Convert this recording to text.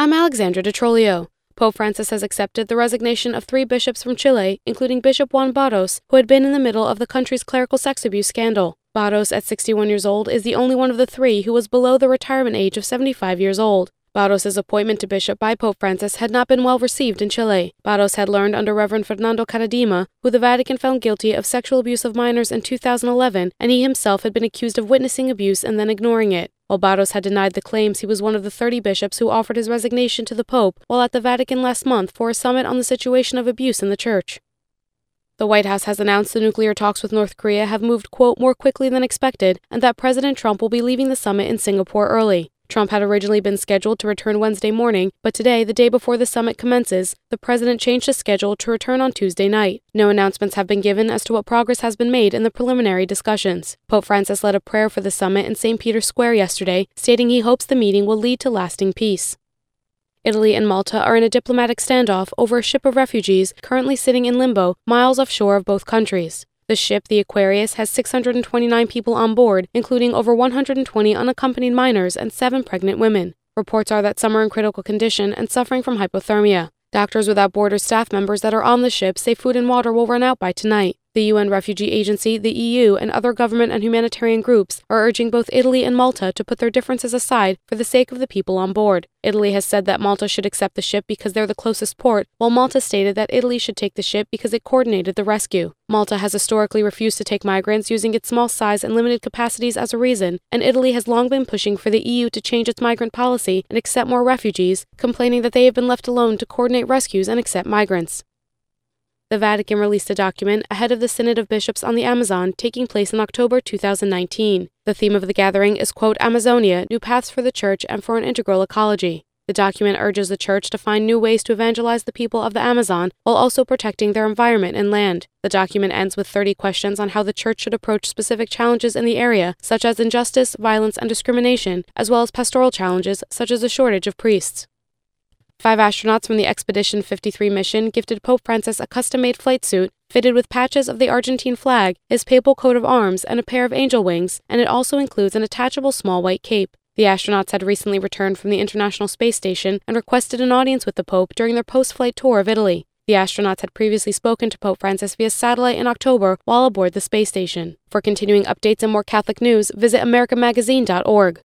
I'm Alexandra de Trolio. Pope Francis has accepted the resignation of 3 bishops from Chile, including Bishop Juan Barros, who had been in the middle of the country's clerical sex abuse scandal. Barros, at 61 years old, is the only one of the 3 who was below the retirement age of 75 years old. Barros' appointment to bishop by Pope Francis had not been well received in Chile. Barros had learned under Reverend Fernando Karadima, who the Vatican found guilty of sexual abuse of minors in 2011, and he himself had been accused of witnessing abuse and then ignoring it. While Barros had denied the claims, he was one of the 30 bishops who offered his resignation to the Pope while at the Vatican last month for a summit on the situation of abuse in the Church. The White House has announced the nuclear talks with North Korea have moved, quote, more quickly than expected, and that President Trump will be leaving the summit in Singapore early. Trump had originally been scheduled to return Wednesday morning, but today, the day before the summit commences, the president changed his schedule to return on Tuesday night. No announcements have been given as to what progress has been made in the preliminary discussions. Pope Francis led a prayer for the summit in St. Peter's Square yesterday, stating he hopes the meeting will lead to lasting peace. Italy and Malta are in a diplomatic standoff over a ship of refugees currently sitting in limbo miles offshore of both countries. The ship, the Aquarius, has 629 people on board, including over 120 unaccompanied minors and 7 pregnant women. Reports are that some are in critical condition and suffering from hypothermia. Doctors Without Borders staff members that are on the ship say food and water will run out by tonight. The UN Refugee Agency, the EU, and other government and humanitarian groups are urging both Italy and Malta to put their differences aside for the sake of the people on board. Italy has said that Malta should accept the ship because they're the closest port, while Malta stated that Italy should take the ship because it coordinated the rescue. Malta has historically refused to take migrants using its small size and limited capacities as a reason, and Italy has long been pushing for the EU to change its migrant policy and accept more refugees, complaining that they have been left alone to coordinate rescues and accept migrants. The Vatican released a document ahead of the Synod of Bishops on the Amazon taking place in October 2019. The theme of the gathering is, quote, Amazonia, New Paths for the Church and for an Integral Ecology. The document urges the Church to find new ways to evangelize the people of the Amazon while also protecting their environment and land. The document ends with 30 questions on how the Church should approach specific challenges in the area, such as injustice, violence, and discrimination, as well as pastoral challenges, such as a shortage of priests. 5 astronauts from the Expedition 53 mission gifted Pope Francis a custom-made flight suit fitted with patches of the Argentine flag, his papal coat of arms, and a pair of angel wings, and it also includes an attachable small white cape. The astronauts had recently returned from the International Space Station and requested an audience with the Pope during their post-flight tour of Italy. The astronauts had previously spoken to Pope Francis via satellite in October while aboard the space station. For continuing updates and more Catholic news, visit AmericanMagazine.org.